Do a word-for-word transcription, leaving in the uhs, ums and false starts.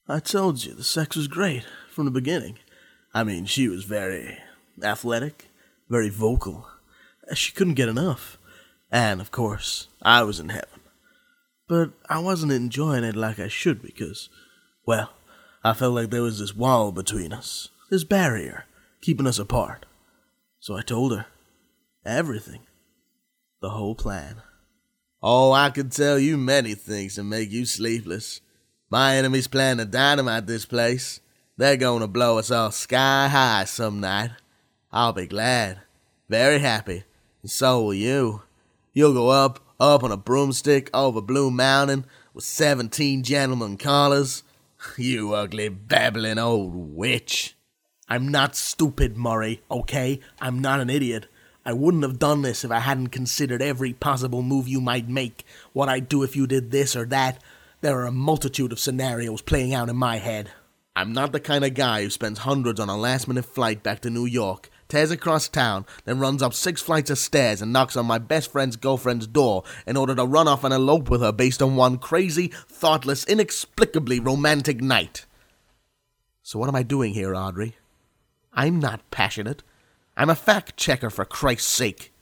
I told you, the sex was great, from the beginning. I mean, she was very athletic, very vocal. She couldn't get enough. And, of course, I was in heaven. But I wasn't enjoying it like I should because, well, I felt like there was this wall between us, this barrier, keeping us apart. So I told her everything, the whole plan. Oh, I could tell you many things to make you sleepless. My enemies plan to dynamite this place. They're going to blow us all sky high some night. I'll be glad, very happy, and so will you. You'll go up, up on a broomstick over Blue Mountain with seventeen gentlemen callers. You ugly, babbling old witch. I'm not stupid, Murray, okay? I'm not an idiot. I wouldn't have done this if I hadn't considered every possible move you might make, what I'd do if you did this or that. There are a multitude of scenarios playing out in my head. I'm not the kind of guy who spends hundreds on a last-minute flight back to New York, tears across town, then runs up six flights of stairs and knocks on my best friend's girlfriend's door in order to run off and elope with her based on one crazy, thoughtless, inexplicably romantic night. So what am I doing here, Audrey? I'm not passionate. I'm a fact-checker, for Christ's sake.